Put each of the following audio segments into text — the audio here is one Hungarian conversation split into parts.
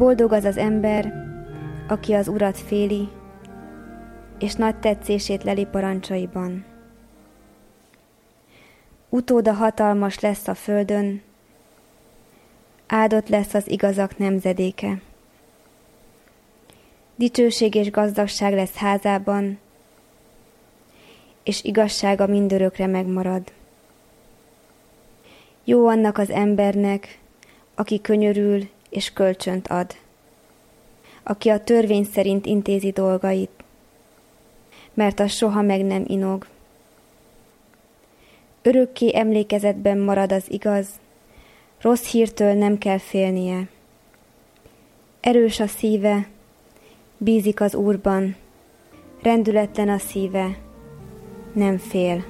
Boldog az az ember, aki az Urat féli, és nagy tetszését leli parancsaiban. Utóda hatalmas lesz a földön, áldott lesz az igazak nemzedéke. Dicsőség és gazdagság lesz házában, és igazsága mindörökre megmarad. Jó annak az embernek, aki könyörül és kölcsönt ad, aki a törvény szerint intézi dolgait, mert az soha meg nem inog. Örökké emlékezetben marad az igaz, rossz hírtől nem kell félnie. Erős a szíve, bízik az Úrban, rendületlen a szíve, nem fél.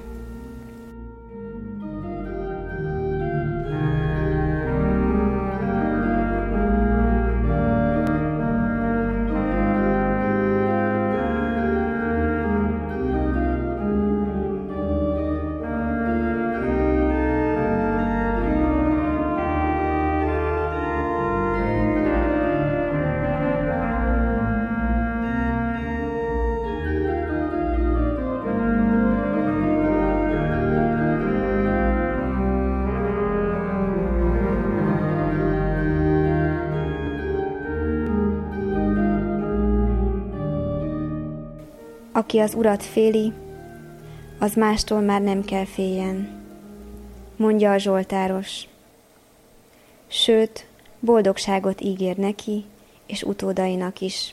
Aki az Urat féli, az mástól már nem kell féljen, mondja a zsoltáros. Sőt, boldogságot ígér neki és utódainak is.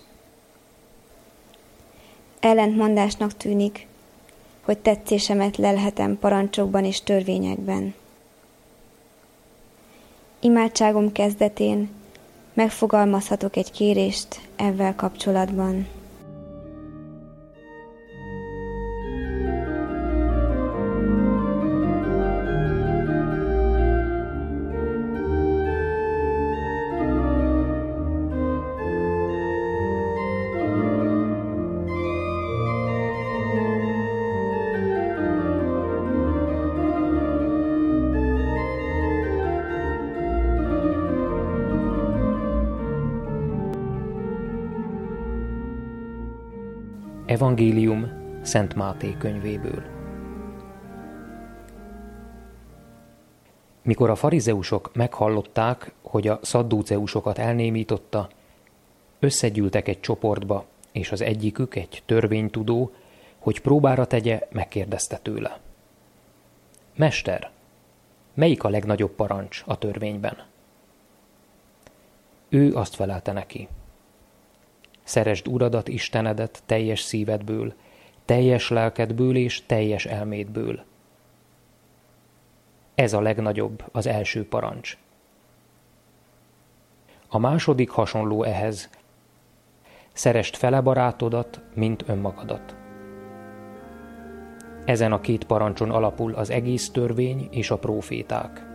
Ellentmondásnak tűnik, hogy tetszésemet lelhetem parancsokban és törvényekben. Imádságom kezdetén megfogalmazhatok egy kérést ezzel kapcsolatban. Evangélium Szent Máté könyvéből. Mikor a farizeusok meghallották, hogy a szaddúceusokat elnémította, összegyűltek egy csoportba, és az egyikük, egy törvénytudó, hogy próbára tegye, megkérdezte tőle. Mester, melyik a legnagyobb parancs a törvényben? Ő azt felelte neki. Szeresd Uradat, Istenedet teljes szívedből, teljes lelkedből és teljes elmédből. Ez a legnagyobb, az első parancs. A második hasonló ehhez. Szeresd fele barátodat, mint önmagadat. Ezen a két parancson alapul az egész törvény és a próféták.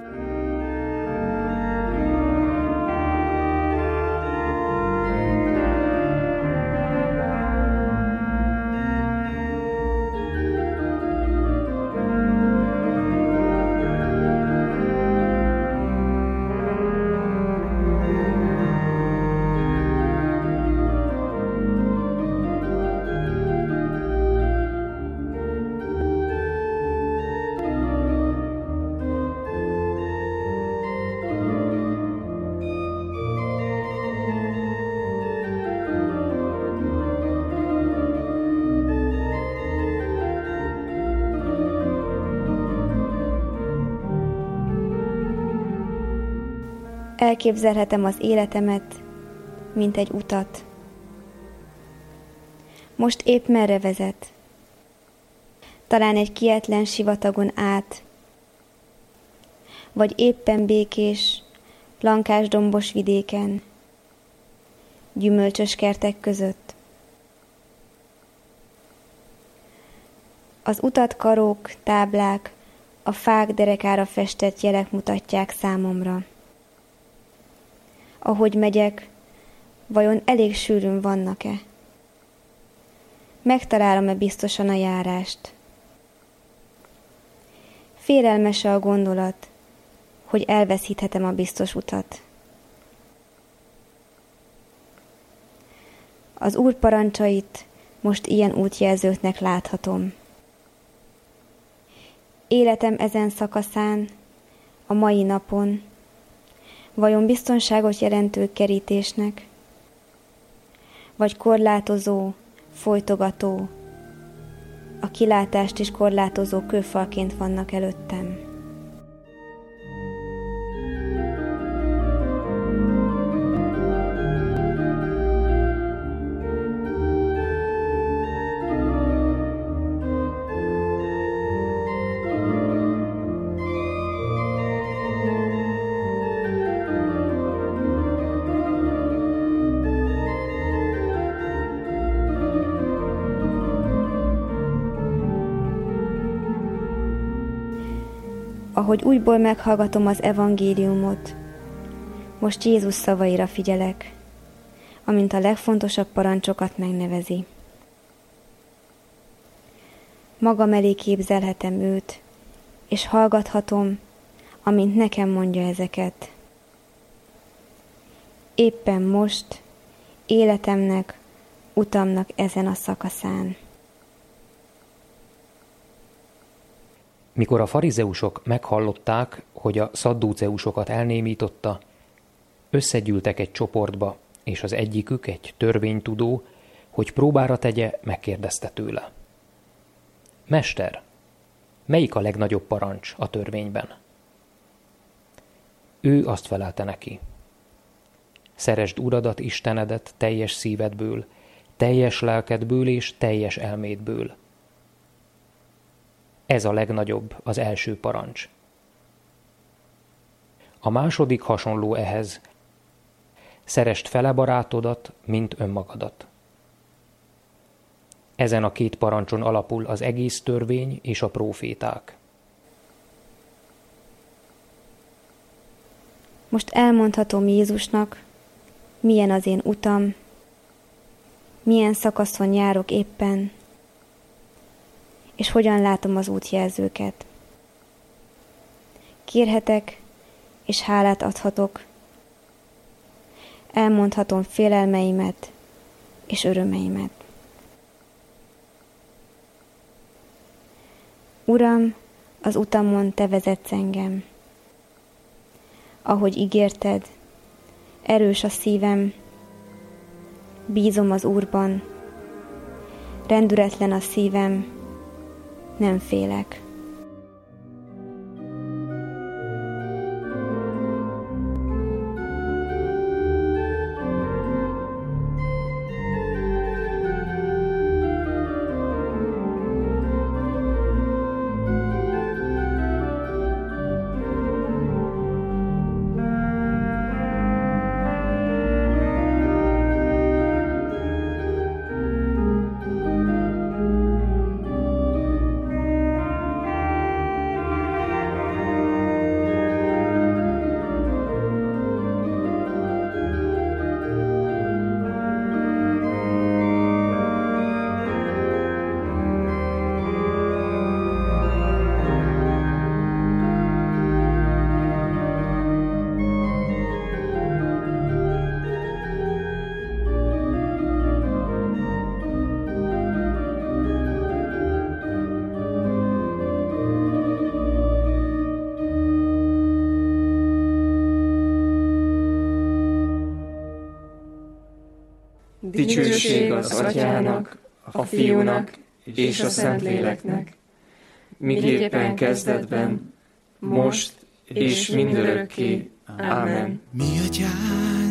Elképzelhetem az életemet, mint egy utat. Most épp merre vezet? Talán egy kietlen sivatagon át, vagy éppen békés, lankás dombos vidéken, gyümölcsös kertek között. Az utat karók, táblák, a fák derekára festett jelek mutatják számomra. Ahogy megyek, vajon elég sűrűn vannak-e? Megtalálom-e biztosan a járást? Félelmes-e a gondolat, hogy elveszíthetem a biztos utat? Az Úr parancsait most ilyen útjelzőknek láthatom. Életem ezen szakaszán, a mai napon, vajon biztonságot jelentő kerítésnek, vagy korlátozó, folytogató, a kilátást is korlátozó kőfalként vannak előttem. Ahogy újból meghallgatom az evangéliumot, most Jézus szavaira figyelek, amint a legfontosabb parancsokat megnevezi. Magam elé képzelhetem őt, és hallgathatom, amint nekem mondja ezeket. Éppen most, életemnek, utamnak ezen a szakaszán. Mikor a farizeusok meghallották, hogy a szaddúceusokat elnémította, összegyűltek egy csoportba, és az egyikük, egy törvénytudó, hogy próbára tegye, megkérdezte tőle. Mester, melyik a legnagyobb parancs a törvényben? Ő azt felelte neki. Szeresd Uradat, Istenedet teljes szívedből, teljes lelkedből és teljes elmédből. Ez a legnagyobb, az első parancs. A második hasonló ehhez. Szeresd fele barátodat, mint önmagadat. Ezen a két parancson alapul az egész törvény és a próféták. Most elmondhatom Jézusnak, milyen az én utam, milyen szakaszon járok éppen, és hogyan látom az útjelzőket. Kérhetek, és hálát adhatok. Elmondhatom félelmeimet és örömeimet. Uram, az utamon te vezetsz engem. Ahogy ígérted, erős a szívem, bízom az Úrban, rendületlen a szívem, nem félek. Dicsőség az Atyának, a Fiúnak és a Szentléleknek, miképpen kezdetben, most és mindörökké. Ámen. Mi Atyánk,